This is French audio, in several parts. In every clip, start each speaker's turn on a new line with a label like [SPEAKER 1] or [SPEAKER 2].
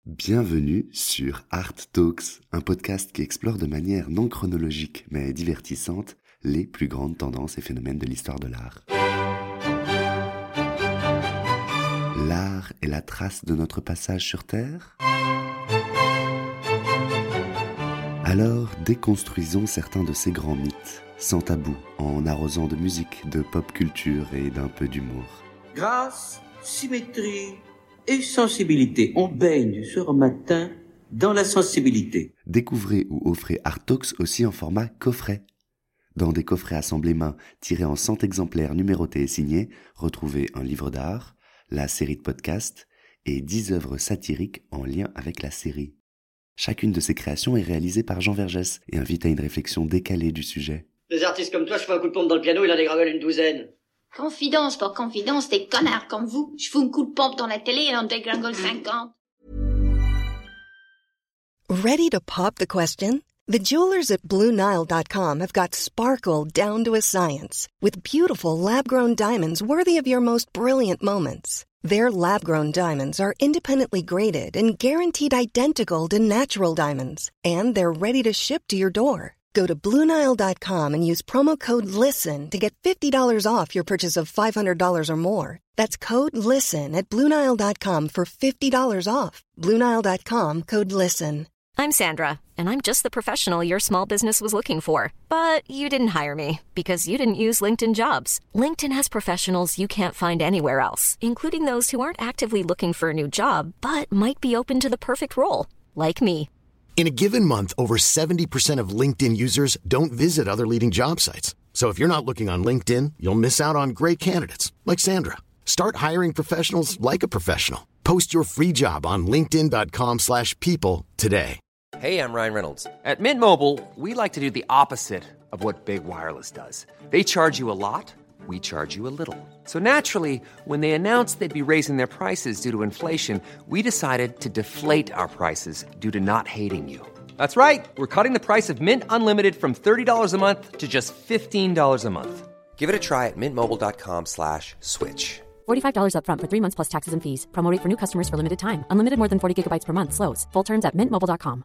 [SPEAKER 1] Bienvenue sur Art Talks, un podcast qui explore de manière non chronologique mais divertissante les plus grandes tendances et phénomènes de l'histoire de l'art. L'art est la trace de notre passage sur Terre ? Alors déconstruisons certains de ces grands mythes, sans tabou, en arrosant de musique, de pop culture et d'un peu d'humour.
[SPEAKER 2] Grâce, symétrie et sensibilité. On baigne du soir au matin dans la sensibilité.
[SPEAKER 1] Découvrez ou offrez Art Talks aussi en format coffret. Dans des coffrets assemblés main, tirés en 100 exemplaires numérotés et signés, retrouvez un livre d'art, la série de podcasts et 10 œuvres satiriques en lien avec la série. Chacune de ces créations est réalisée par Jean Vergès et invite à une réflexion décalée du sujet.
[SPEAKER 3] Des artistes comme toi, je fais un coup de pompe dans le piano, il en dégravelle une douzaine.
[SPEAKER 4] Confidence pour confidence, des connards comme vous. Je fous un coup de pompe dans la télé et on dégringole 50.
[SPEAKER 5] Ready to pop the question? The jewelers at BlueNile.com have got sparkle down to a science with beautiful lab-grown diamonds worthy of your most brilliant moments. Their lab-grown diamonds are independently graded and guaranteed identical to natural diamonds, and they're ready to ship to your door. Go to BlueNile.com and use promo code LISTEN to get $50 off your purchase of $500 or more. That's code LISTEN at BlueNile.com for $50 off. BlueNile.com, code LISTEN.
[SPEAKER 6] I'm Sandra, and I'm just the professional your small business was looking for. But you didn't hire me because you didn't use LinkedIn Jobs. LinkedIn has professionals you can't find anywhere else, including those who aren't actively looking for a new job, but might be open to the perfect role, like me.
[SPEAKER 7] In a given month, over 70% of LinkedIn users don't visit other leading job sites. So if you're not looking on LinkedIn, you'll miss out on great candidates like Sandra. Start hiring professionals like a professional. Post your free job on linkedin.com/people today.
[SPEAKER 8] Hey, I'm Ryan Reynolds. At Mint Mobile, we like to do the opposite of what Big Wireless does. They charge you a lot, we charge you a little. So naturally, when they announced they'd be raising their prices due to inflation, we decided to deflate our prices due to not hating you. That's right. We're cutting the price of Mint Unlimited from $30 a month to just $15 a month. Give it a try at mintmobile.com/switch.
[SPEAKER 9] $45 up front for 3 months plus taxes and fees. Promo rate for new customers for limited time. Unlimited more than 40 gigabytes per month. Slows full terms at mintmobile.com.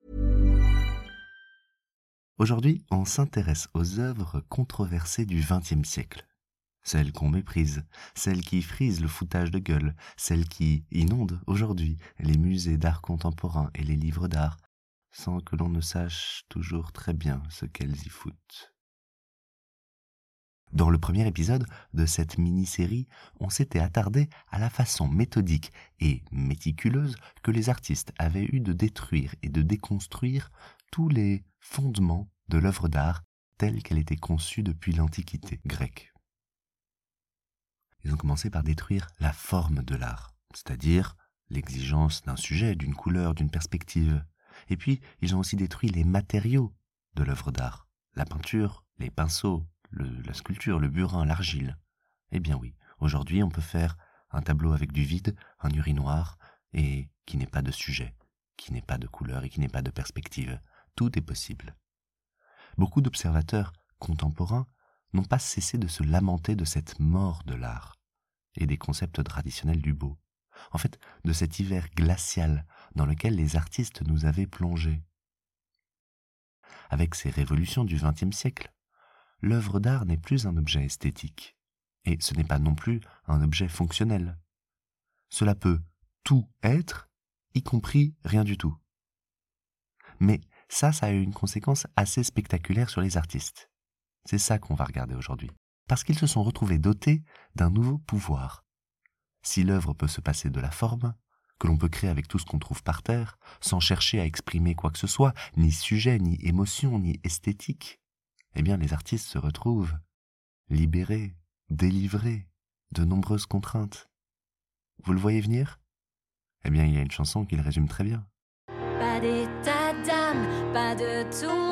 [SPEAKER 1] Aujourd'hui, on s'intéresse aux œuvres controversées du XXe siècle. Celles qu'on méprise, celles qui frisent le foutage de gueule, celles qui inondent aujourd'hui les musées d'art contemporain et les livres d'art, sans que l'on ne sache toujours très bien ce qu'elles y foutent. Dans le premier épisode de cette mini-série, on s'était attardé à la façon méthodique et méticuleuse que les artistes avaient eu de détruire et de déconstruire tous les fondements de l'œuvre d'art telle qu'elle était conçue depuis l'Antiquité grecque. Ils ont commencé par détruire la forme de l'art, c'est-à-dire l'exigence d'un sujet, d'une couleur, d'une perspective. Et puis, ils ont aussi détruit les matériaux de l'œuvre d'art, la peinture, les pinceaux, la sculpture, le burin, l'argile. Eh bien oui, aujourd'hui on peut faire un tableau avec du vide, un urinoir, et qui n'est pas de sujet, qui n'est pas de couleur et qui n'est pas de perspective. Tout est possible. Beaucoup d'observateurs contemporains n'ont pas cessé de se lamenter de cette mort de l'art et des concepts traditionnels du beau. En fait, de cet hiver glacial dans lequel les artistes nous avaient plongés. Avec ces révolutions du XXe siècle, l'œuvre d'art n'est plus un objet esthétique, et ce n'est pas non plus un objet fonctionnel. Cela peut tout être, y compris rien du tout. Mais ça a eu une conséquence assez spectaculaire sur les artistes. C'est ça qu'on va regarder aujourd'hui, parce qu'ils se sont retrouvés dotés d'un nouveau pouvoir. Si l'œuvre peut se passer de la forme, que l'on peut créer avec tout ce qu'on trouve par terre, sans chercher à exprimer quoi que ce soit, ni sujet, ni émotion, ni esthétique, eh bien les artistes se retrouvent libérés, délivrés de nombreuses contraintes. Vous le voyez venir ? Eh bien il y a une chanson qui le résume très bien.
[SPEAKER 10] Pas d'état d'âme, pas de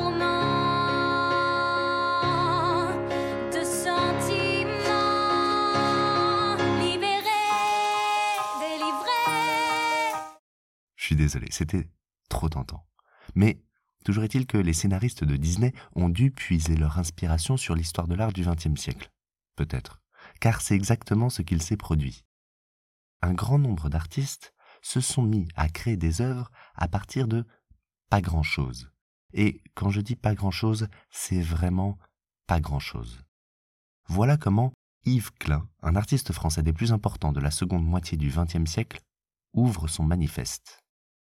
[SPEAKER 10] tourment, de sentiments, libérés, délivrés.
[SPEAKER 1] Je suis désolé, c'était trop tentant. Mais toujours est-il que les scénaristes de Disney ont dû puiser leur inspiration sur l'histoire de l'art du XXe siècle. Peut-être. Car c'est exactement ce qu'il s'est produit. Un grand nombre d'artistes se sont mis à créer des œuvres à partir de pas grand-chose. Et quand je dis pas grand-chose, c'est vraiment pas grand-chose. Voilà comment Yves Klein, un artiste français des plus importants de la seconde moitié du XXe siècle, ouvre son manifeste.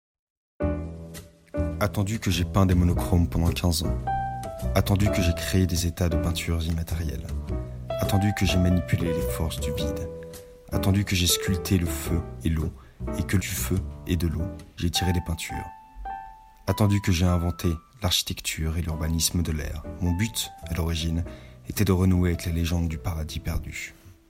[SPEAKER 11] Attendu que j'ai peint des monochromes pendant 15 ans. Attendu que j'ai créé des états de peintures immatérielles. Attendu que j'ai manipulé les forces du vide. Attendu que j'ai sculpté le feu et l'eau, et que du feu et de l'eau, j'ai tiré des peintures. Attendu que j'ai inventé l'architecture et l'urbanisme de l'air. Mon but, à l'origine, était de renouer avec les légendes du paradis perdu.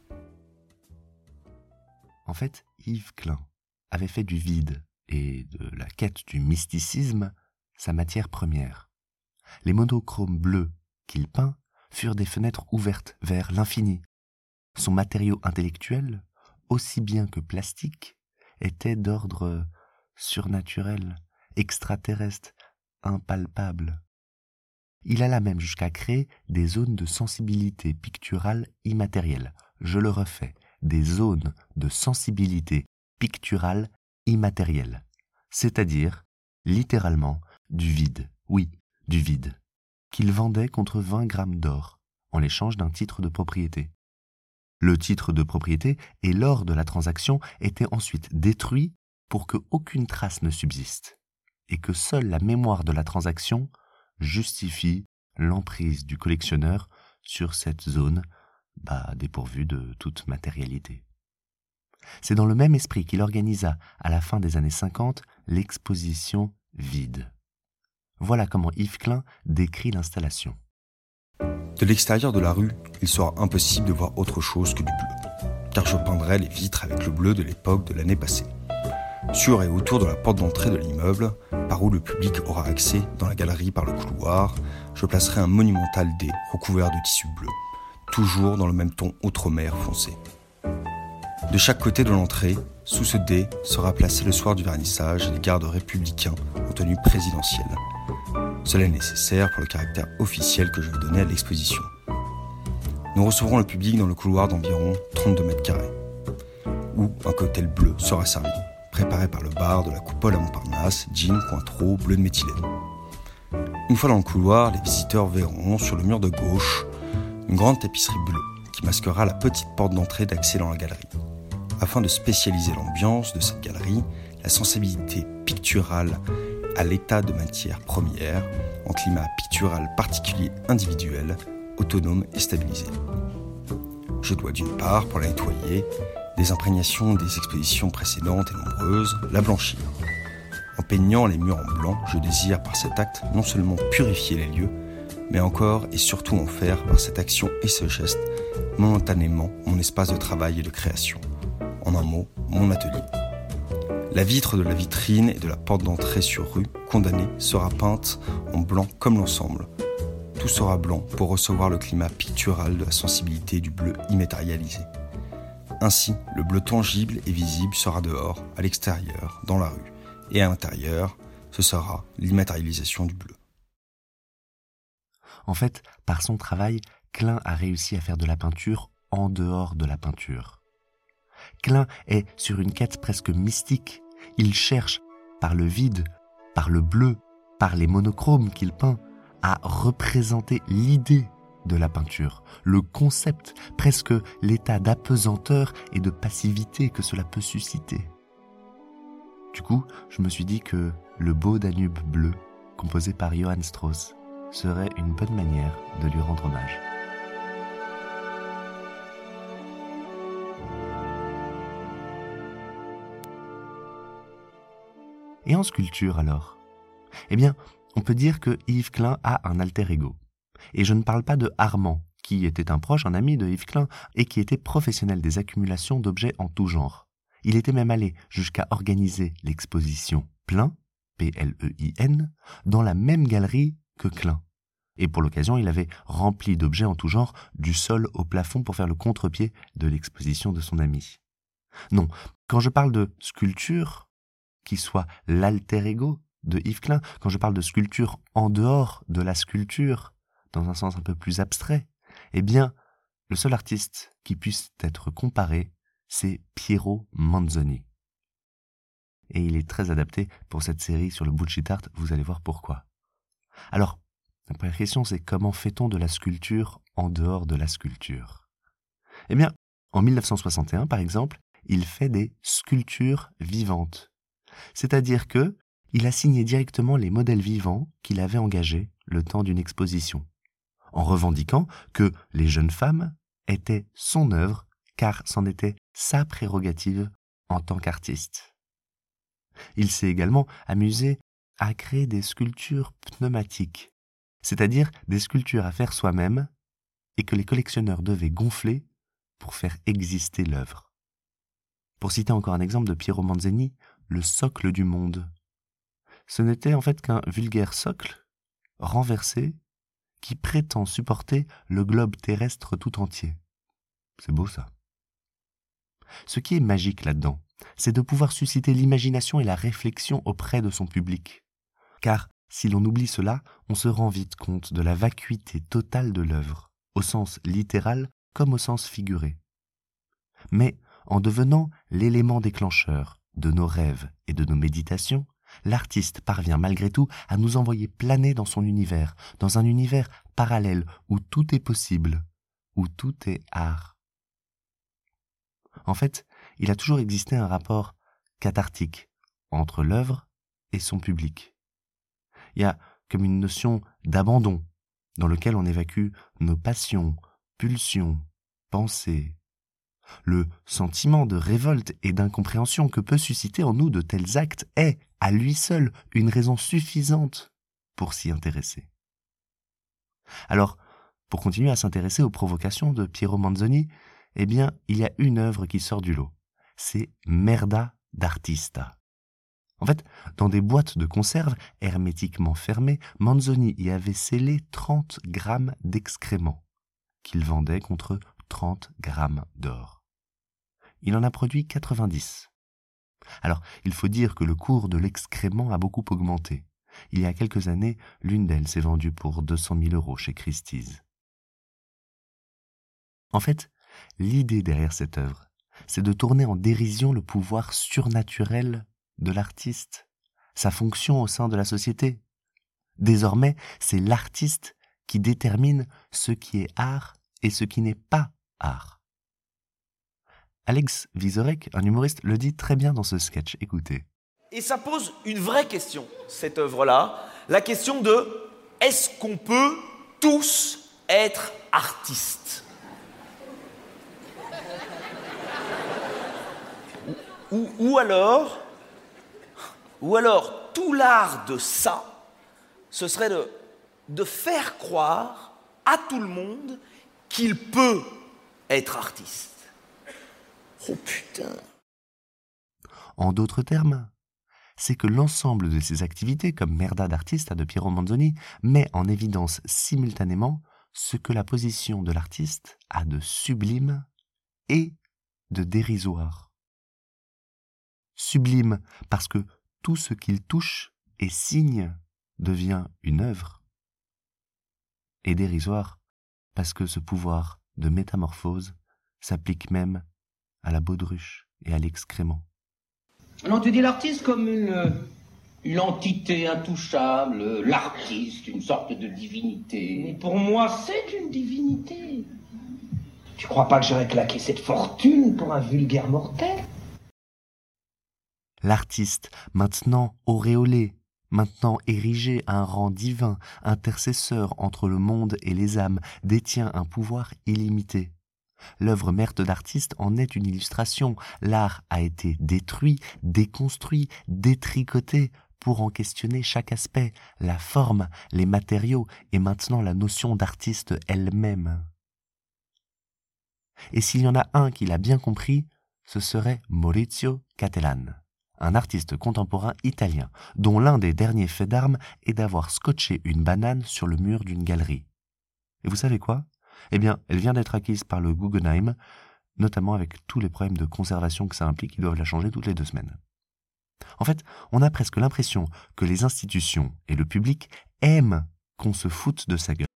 [SPEAKER 1] En fait, Yves Klein avait fait du vide et de la quête du mysticisme sa matière première. Les monochromes bleus qu'il peint furent des fenêtres ouvertes vers l'infini. Son matériau intellectuel, aussi bien que plastique, était d'ordre surnaturel, extraterrestre, impalpable. Il alla même jusqu'à créer des zones de sensibilité picturale immatérielle. Je le refais, des zones de sensibilité picturale immatérielle. C'est-à-dire, littéralement, du vide. Oui, du vide. Qu'il vendait contre 20 grammes d'or, en l'échange d'un titre de propriété. Le titre de propriété et l'or de la transaction étaient ensuite détruits pour que aucune trace ne subsiste, et que seule la mémoire de la transaction justifie l'emprise du collectionneur sur cette zone dépourvue de toute matérialité. C'est dans le même esprit qu'il organisa, à la fin des années 50, l'exposition Vide. Voilà comment Yves Klein décrit l'installation.
[SPEAKER 11] De l'extérieur de la rue, il sera impossible de voir autre chose que du bleu, car je peindrai les vitres avec le bleu de l'époque de l'année passée. Sur et autour de la porte d'entrée de l'immeuble, par où le public aura accès dans la galerie par le couloir, je placerai un monumental dé recouvert de tissu bleu, toujours dans le même ton outre-mer foncé. De chaque côté de l'entrée, sous ce dé, sera placé le soir du vernissage les gardes républicains en tenue présidentielle. Cela est nécessaire pour le caractère officiel que je vais donner à l'exposition. Nous recevrons le public dans le couloir d'environ 32 mètres carrés, où un cocktail bleu sera servi, préparé par le bar de la Coupole à Montparnasse, gin, Cointreau, bleu de méthylène. Une fois dans le couloir, les visiteurs verront sur le mur de gauche une grande tapisserie bleue qui masquera la petite porte d'entrée d'accès dans la galerie. Afin de spécialiser l'ambiance de cette galerie, la sensibilité picturale à l'état de matière première, en climat pictural particulier individuel, autonome et stabilisé. Je dois d'une part, pour la nettoyer, des imprégnations des expositions précédentes et nombreuses, la blanchir. En peignant les murs en blanc, je désire par cet acte non seulement purifier les lieux, mais encore et surtout en faire par cette action et ce geste momentanément mon espace de travail et de création. En un mot, mon atelier. La vitre de la vitrine et de la porte d'entrée sur rue, condamnée, sera peinte en blanc comme l'ensemble. Tout sera blanc pour recevoir le climat pictural de la sensibilité du bleu immatérialisé. Ainsi, le bleu tangible et visible sera dehors, à l'extérieur, dans la rue. Et à l'intérieur, ce sera l'immatérialisation du bleu.
[SPEAKER 1] En fait, par son travail, Klein a réussi à faire de la peinture en dehors de la peinture. Klein est sur une quête presque mystique. Il cherche, par le vide, par le bleu, par les monochromes qu'il peint, à représenter l'idée de la peinture, le concept, presque l'état d'apesanteur et de passivité que cela peut susciter. Du coup, je me suis dit que le beau Danube bleu, composé par Johann Strauss, serait une bonne manière de lui rendre hommage. Et en sculpture alors ? Eh bien, on peut dire que Yves Klein a un alter ego. Et je ne parle pas de Armand, qui était un proche, un ami de Yves Klein, et qui était professionnel des accumulations d'objets en tout genre. Il était même allé jusqu'à organiser l'exposition Plein, P-L-E-I-N, dans la même galerie que Klein. Et pour l'occasion, il avait rempli d'objets en tout genre, du sol au plafond pour faire le contre-pied de l'exposition de son ami. Non, quand je parle de sculpture, qui soit l'alter ego de Yves Klein, quand je parle de sculpture en dehors de la sculpture, dans un sens un peu plus abstrait, eh bien, le seul artiste qui puisse être comparé, c'est Piero Manzoni. et il est très adapté pour cette série sur le bullshit art, vous allez voir pourquoi. Alors, la première question, c'est comment fait-on de la sculpture en dehors de la sculpture ? Eh bien, en 1961, par exemple, il fait des sculptures vivantes. C'est-à-dire que il a signé directement les modèles vivants qu'il avait engagés le temps d'une exposition, en revendiquant que les jeunes femmes étaient son œuvre, car c'en était sa prérogative en tant qu'artiste. Il s'est également amusé à créer des sculptures pneumatiques, c'est-à-dire des sculptures à faire soi-même et que les collectionneurs devaient gonfler pour faire exister l'œuvre. Pour citer encore un exemple de Piero Manzoni, le socle du monde. Ce n'était en fait qu'un vulgaire socle, renversé, qui prétend supporter le globe terrestre tout entier. C'est beau ça. Ce qui est magique là-dedans, c'est de pouvoir susciter l'imagination et la réflexion auprès de son public. Car si l'on oublie cela, on se rend vite compte de la vacuité totale de l'œuvre, au sens littéral comme au sens figuré. Mais en devenant l'élément déclencheur de nos rêves et de nos méditations, l'artiste parvient malgré tout à nous envoyer planer dans son univers, dans un univers parallèle où tout est possible, où tout est art. En fait, il a toujours existé un rapport cathartique entre l'œuvre et son public. Il y a comme une notion d'abandon dans lequel on évacue nos passions, pulsions, pensées. Le sentiment de révolte et d'incompréhension que peut susciter en nous de tels actes est, à lui seul, une raison suffisante pour s'y intéresser. Alors, pour continuer à s'intéresser aux provocations de Piero Manzoni, eh bien, il y a une œuvre qui sort du lot. C'est Merda d'Artista. En fait, dans des boîtes de conserve hermétiquement fermées, Manzoni y avait scellé 30 grammes d'excréments qu'il vendait contre 30 grammes d'or. Il en a produit 90. Alors, il faut dire que le cours de l'excrément a beaucoup augmenté. Il y a quelques années, l'une d'elles s'est vendue pour 200 000 € chez Christie's. En fait, l'idée derrière cette œuvre, c'est de tourner en dérision le pouvoir surnaturel de l'artiste, sa fonction au sein de la société. Désormais, c'est l'artiste qui détermine ce qui est art et ce qui n'est pas art. Alex Vizorek, un humoriste, le dit très bien dans ce sketch. Écoutez.
[SPEAKER 12] Et ça pose une vraie question, cette œuvre-là, la question de « est-ce qu'on peut tous être artistes ?» ou alors, tout l'art de ça, ce serait de faire croire à tout le monde qu'il peut être artiste. Oh putain.
[SPEAKER 1] En d'autres termes, c'est que l'ensemble de ces activités, comme Merda d'Artista de Piero Manzoni, met en évidence simultanément ce que la position de l'artiste a de sublime et de dérisoire. Sublime parce que tout ce qu'il touche et signe devient une œuvre, et dérisoire parce que ce pouvoir de métamorphose s'applique même à la baudruche et à l'excrément.
[SPEAKER 2] Non, tu dis l'artiste comme une entité intouchable, l'artiste, une sorte de divinité. Mais pour moi, c'est une divinité. Tu crois pas que j'aurais claqué cette fortune pour un vulgaire mortel ?
[SPEAKER 1] L'artiste, maintenant auréolé, maintenant érigé à un rang divin, intercesseur entre le monde et les âmes, détient un pouvoir illimité. L'œuvre Merda d'Artista en est une illustration. L'art a été détruit, déconstruit, détricoté pour en questionner chaque aspect, la forme, les matériaux et maintenant la notion d'artiste elle-même. Et s'il y en a un qui l'a bien compris, ce serait Maurizio Cattelan, un artiste contemporain italien, dont l'un des derniers faits d'armes est d'avoir scotché une banane sur le mur d'une galerie. Et vous savez quoi ? Eh bien, elle vient d'être acquise par le Guggenheim, notamment avec tous les problèmes de conservation que ça implique, ils doivent la changer toutes les 2 semaines. En fait, on a presque l'impression que les institutions et le public aiment qu'on se foute de sa gueule.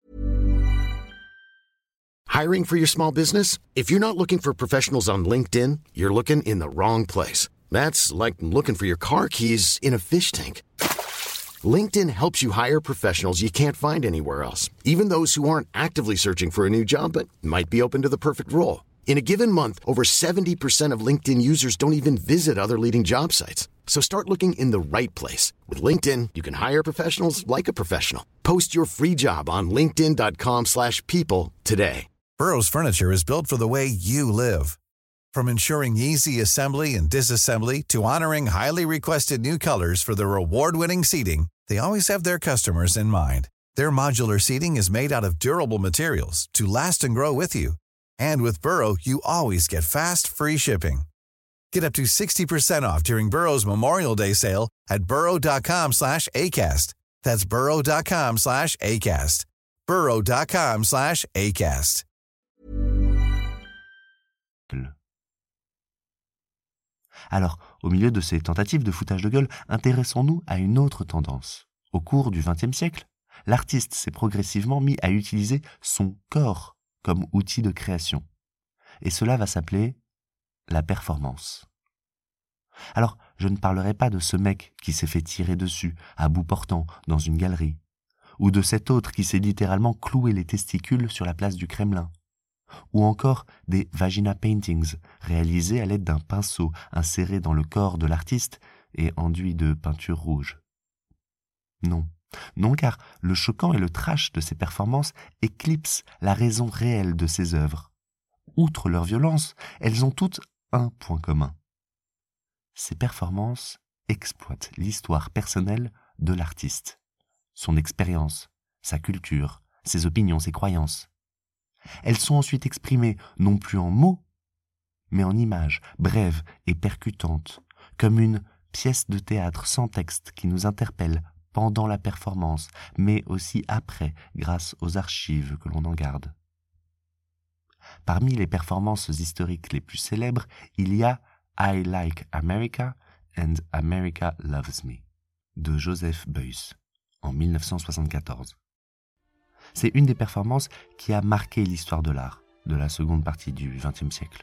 [SPEAKER 7] Hiring for your small business? If you're not looking for professionals on LinkedIn, you're looking in the wrong place. That's like looking for your car keys in a fish tank. LinkedIn helps you hire professionals you can't find anywhere else, even those who aren't actively searching for a new job but might be open to the perfect role. In a given month, over 70% of LinkedIn users don't even visit other leading job sites. So start looking in the right place. With LinkedIn, you can hire professionals like a professional. Post your free job on linkedin.com/people today.
[SPEAKER 13] Burrow's furniture is built for the way you live. From ensuring easy assembly and disassembly to honoring highly requested new colors for their award-winning seating, they always have their customers in mind. Their modular seating is made out of durable materials to last and grow with you. And with Burrow, you always get fast, free shipping. Get up to 60% off during Burrow's Memorial Day sale at burrow.com/ACAST. That's burrow.com/ACAST. burrow.com/ACAST.
[SPEAKER 1] Alors, au milieu de ces tentatives de foutage de gueule, intéressons-nous à une autre tendance. Au cours du XXe siècle, l'artiste s'est progressivement mis à utiliser son corps comme outil de création. Et cela va s'appeler la performance. Alors, je ne parlerai pas de ce mec qui s'est fait tirer dessus, à bout portant, dans une galerie, ou de cet autre qui s'est littéralement cloué les testicules sur la place du Kremlin, ou encore des vagina paintings réalisés à l'aide d'un pinceau inséré dans le corps de l'artiste et enduit de peinture rouge. Non, car le choquant et le trash de ces performances éclipsent la raison réelle de ces œuvres. Outre leur violence, elles ont toutes un point commun. Ces performances exploitent l'histoire personnelle de l'artiste, son expérience, sa culture, ses opinions, ses croyances. Elles sont ensuite exprimées non plus en mots, mais en images brèves et percutantes, comme une pièce de théâtre sans texte qui nous interpelle pendant la performance, mais aussi après, grâce aux archives que l'on en garde. Parmi les performances historiques les plus célèbres, il y a I Like America and America Loves Me, de Joseph Beuys, en 1974. C'est une des performances qui a marqué l'histoire de l'art de la seconde partie du XXe siècle.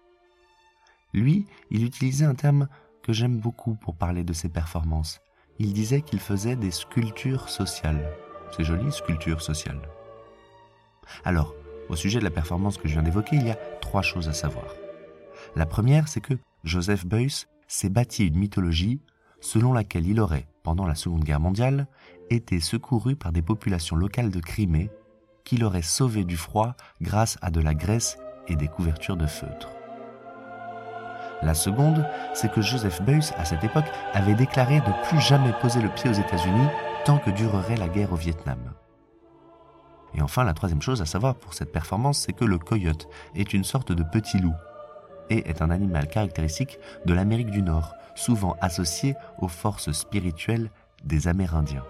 [SPEAKER 1] Lui, il utilisait un terme que j'aime beaucoup pour parler de ses performances. Il disait qu'il faisait des sculptures sociales. C'est joli, sculptures sociales. Alors, au sujet de la performance que je viens d'évoquer, il y a 3 choses à savoir. La première, c'est que Joseph Beuys s'est bâti une mythologie selon laquelle il aurait, pendant la Seconde Guerre mondiale, été secouru par des populations locales de Crimée qui l'auraient sauvé du froid grâce à de la graisse et des couvertures de feutre. La seconde, c'est que Joseph Beuys, à cette époque, avait déclaré ne plus jamais poser le pied aux États-Unis tant que durerait la guerre au Vietnam. Et enfin, la troisième chose à savoir pour cette performance, c'est que le coyote est une sorte de petit loup et est un animal caractéristique de l'Amérique du Nord, souvent associé aux forces spirituelles des Amérindiens.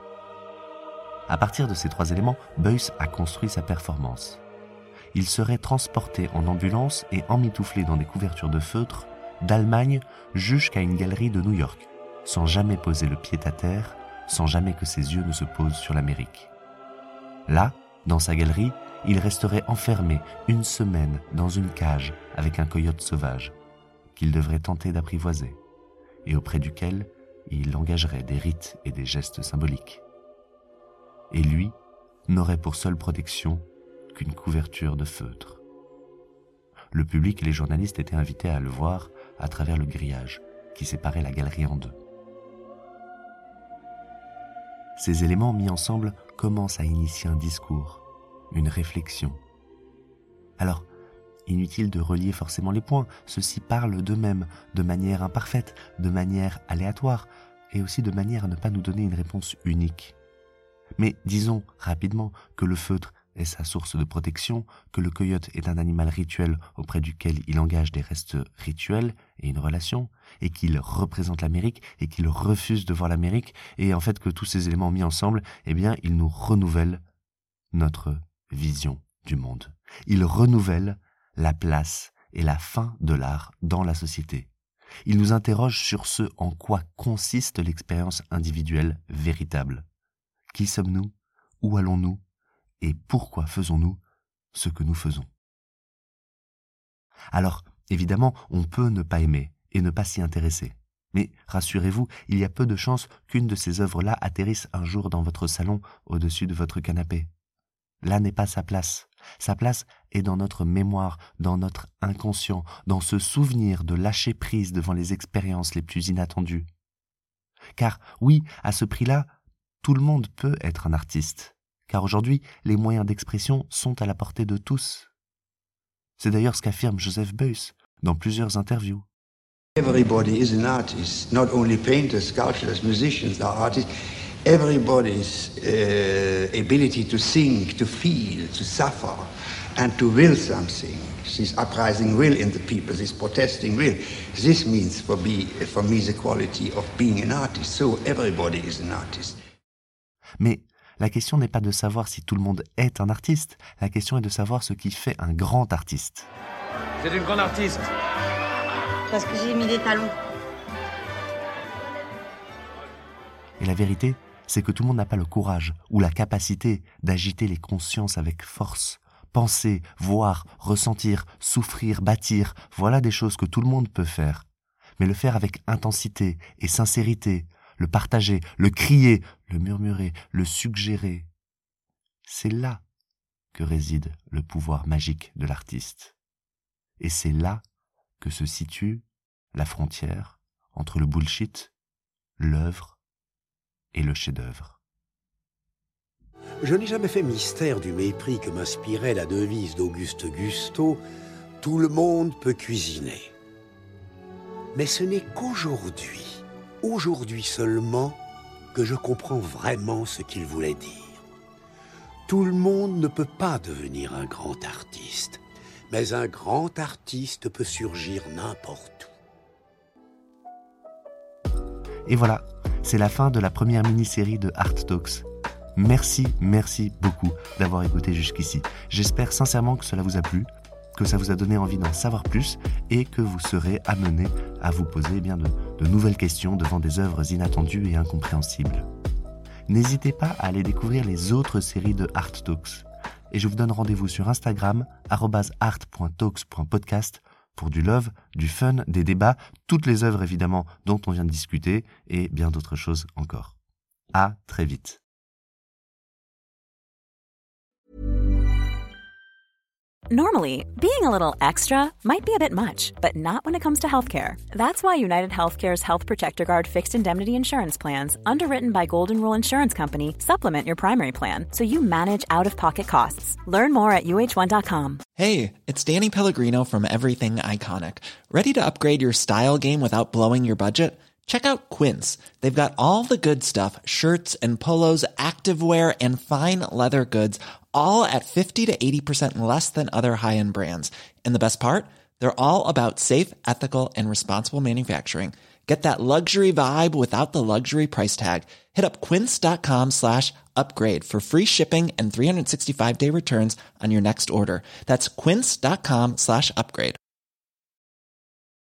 [SPEAKER 1] À partir de ces 3 éléments, Beuys a construit sa performance. Il serait transporté en ambulance et emmitouflé dans des couvertures de feutre d'Allemagne jusqu'à une galerie de New York, sans jamais poser le pied à terre, sans jamais que ses yeux ne se posent sur l'Amérique. Là, dans sa galerie, il resterait enfermé 1 semaine dans une cage avec un coyote sauvage, qu'il devrait tenter d'apprivoiser, et auprès duquel il engagerait des rites et des gestes symboliques. Et lui n'aurait pour seule protection qu'une couverture de feutre. Le public et les journalistes étaient invités à le voir à travers le grillage qui séparait la galerie en 2. Ces éléments mis ensemble commencent à initier un discours, une réflexion. Alors, inutile de relier forcément les points, ceux-ci parlent d'eux-mêmes, de manière imparfaite, de manière aléatoire, et aussi de manière à ne pas nous donner une réponse unique. Mais disons rapidement que le feutre est sa source de protection, que le coyote est un animal rituel auprès duquel il engage des restes rituels et une relation, et qu'il représente l'Amérique, et qu'il refuse de voir l'Amérique, et en fait que tous ces éléments mis ensemble, eh bien, ils nous renouvellent notre vision du monde. Ils renouvellent la place et la fin de l'art dans la société. Ils nous interrogent sur ce en quoi consiste l'expérience individuelle véritable. Qui sommes-nous? Où allons-nous? Et pourquoi faisons-nous ce que nous faisons? Alors, évidemment, on peut ne pas aimer et ne pas s'y intéresser. Mais rassurez-vous, il y a peu de chances qu'une de ces œuvres-là atterrisse un jour dans votre salon au-dessus de votre canapé. Là n'est pas sa place. Sa place est dans notre mémoire, dans notre inconscient, dans ce souvenir de lâcher prise devant les expériences les plus inattendues. Car oui, à ce prix-là, tout le monde peut être un artiste. Car aujourd'hui, les moyens d'expression sont à la portée de tous. C'est d'ailleurs ce qu'affirme Joseph Beuys dans plusieurs interviews.
[SPEAKER 14] Everybody is an artist. Not only painters, sculptors, musicians are artists. Everybody's ability to think, to feel, to suffer, and to will something. This uprising will in the people, this protesting will. This means for me the quality of being an artist. So everybody is an artist.
[SPEAKER 1] Mais la question n'est pas de savoir si tout le monde est un artiste. La question est de savoir ce qui fait un grand artiste.
[SPEAKER 15] Vous êtes une grande artiste.
[SPEAKER 16] Parce que j'ai mis des talons.
[SPEAKER 1] Et la vérité, c'est que tout le monde n'a pas le courage ou la capacité d'agiter les consciences avec force. Penser, voir, ressentir, souffrir, bâtir, voilà des choses que tout le monde peut faire. Mais le faire avec intensité et sincérité, le partager, le crier, le murmurer, le suggérer, c'est là que réside le pouvoir magique de l'artiste. Et c'est là que se situe la frontière entre le bullshit, l'œuvre et le chef-d'œuvre.
[SPEAKER 17] Je n'ai jamais fait mystère du mépris que m'inspirait la devise d'Auguste Gusteau « Tout le monde peut cuisiner ». Mais ce n'est qu'aujourd'hui seulement, que je comprends vraiment ce qu'il voulait dire. Tout le monde ne peut pas devenir un grand artiste, mais un grand artiste peut surgir n'importe où.
[SPEAKER 1] Et voilà, c'est la fin de la première mini-série de Art Talks. Merci beaucoup d'avoir écouté jusqu'ici. J'espère sincèrement que cela vous a plu, que ça vous a donné envie d'en savoir plus et que vous serez amené à vous poser de nouvelles questions devant des œuvres inattendues et incompréhensibles. N'hésitez pas à aller découvrir les autres séries de Art Talks. Et je vous donne rendez-vous sur Instagram, @art.talks.podcast, pour du love, du fun, des débats, toutes les œuvres évidemment dont on vient de discuter et bien d'autres choses encore. À très vite.
[SPEAKER 9] Normally, being a little extra might be a bit much, but not when it comes to healthcare. That's why United Healthcare's Health Protector Guard fixed indemnity insurance plans, underwritten by Golden Rule Insurance Company, supplement your primary plan so you manage out-of-pocket costs. Learn more at uh1.com.
[SPEAKER 18] Hey, it's Danny Pellegrino from Everything Iconic. Ready to upgrade your style game without blowing your budget? Check out Quince. They've got all the good stuff, shirts and polos, activewear, and fine leather goods, all at 50 to 80% less than other high-end brands. And the best part? They're all about safe, ethical, and responsible manufacturing. Get that luxury vibe without the luxury price tag. Hit up quince.com/upgrade for free shipping and 365-day returns on your next order. That's quince.com/upgrade.